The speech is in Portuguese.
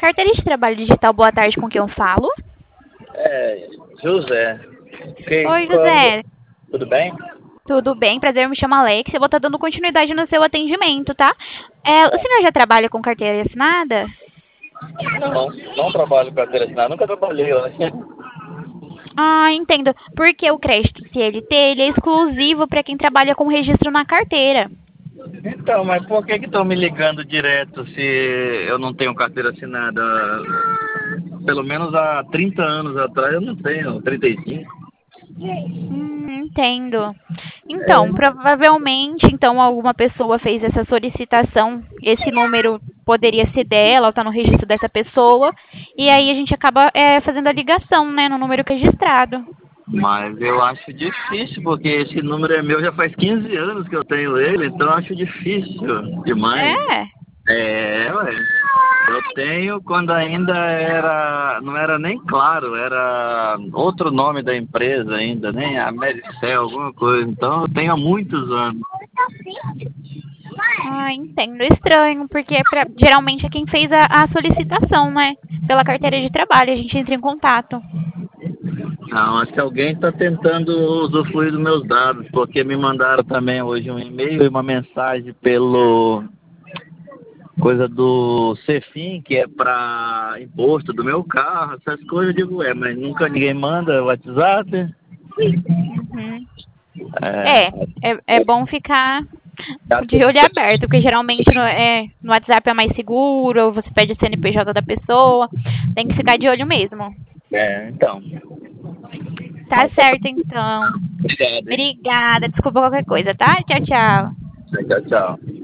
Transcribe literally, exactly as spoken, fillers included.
Carteira de Trabalho Digital, boa tarde, com quem eu falo? É, José. Que, Oi, quando... José. Tudo bem? Tudo bem? Prazer, me chamo Alex. Eu vou estar dando continuidade no seu atendimento, tá? É, o senhor já trabalha com carteira assinada? Não, não trabalho com carteira assinada, nunca trabalhei, né? Ah, entendo. Porque o crédito C L T, ele é exclusivo para quem trabalha com registro na carteira. Então, mas por que que estão me ligando direto se eu não tenho carteira assinada? Pelo menos há trinta anos atrás eu não tenho, trinta e cinco. Hum, entendo. Então, É. provavelmente, então, alguma pessoa fez essa solicitação, esse número poderia ser dela, ou tá no registro dessa pessoa, e aí a gente acaba é, fazendo a ligação, né, no número registrado. Mas eu acho difícil, porque esse número é meu já faz quinze anos que eu tenho ele, então eu acho difícil demais. É? É, ué. Eu tenho quando ainda era, não era nem claro, era outro nome da empresa ainda, nem Americel, alguma coisa. Então eu tenho há muitos anos. Ah, entendo. Estranho, porque é pra- geralmente é quem fez a, a solicitação, né, pela carteira de trabalho, a gente entra em contato. Não, acho que alguém está tentando usufruir dos meus dados, porque me mandaram também hoje um e-mail e uma mensagem pelo coisa do Cefim, que é para imposto do meu carro, essas coisas. Eu digo, é, mas nunca ninguém manda WhatsApp. Uhum. É, É, é, é bom ficar já de tem- olho aberto, porque geralmente no, é, no WhatsApp é mais seguro, ou você pede o C N P J da pessoa, tem que ficar de olho mesmo. é, então. Tá certo, então. Obrigado, hein? Obrigada, desculpa qualquer coisa, tá? Tchau, tchau. Tchau, tchau.